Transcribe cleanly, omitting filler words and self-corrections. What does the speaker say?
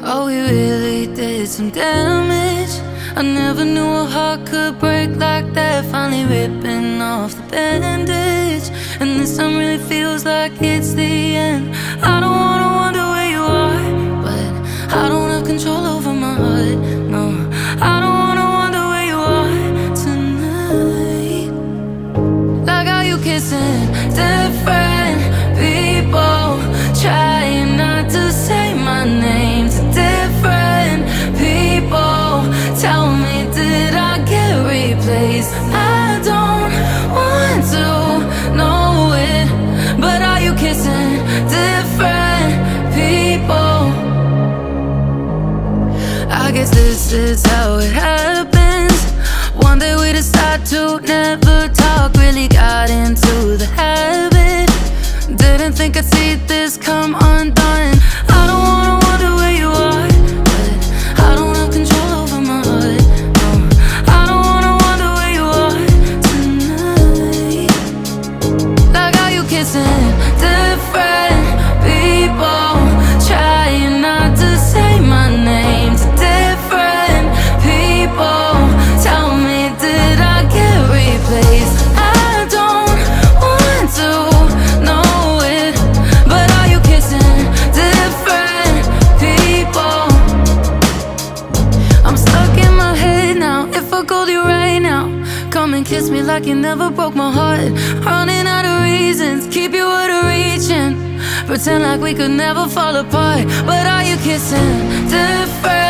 Oh, we really did some damage. I never knew a heart could break like that. Finally ripping off the bandage, and this time really feels like it's the end. I don't wanna wonder where you are, but I don't have control over my heart. No, I don't wanna wonder where you are tonight. Like how you kissing different people, trying not to say my name to different people. Tell me, did I get replaced? I don't want to know it, but are you kissing different people? I guess this is how it happens. One day we decide to never talk, really got into the habit. Didn't think I'd see this come undone. I don't wanna wonder where you are, but I don't have control over my heart. No, I don't wanna wonder where you are tonight. Like how you kissing different people, trying not to say my name to different people. Tell me, did I get replaced? I don't want to know it, but are you kissing different people? I'm stuck in my head now. If I called you right now, come and kiss me like you never broke my heart. Running out of reasons, keep you out of reaching, pretend like we could never fall apart. But are you kissing different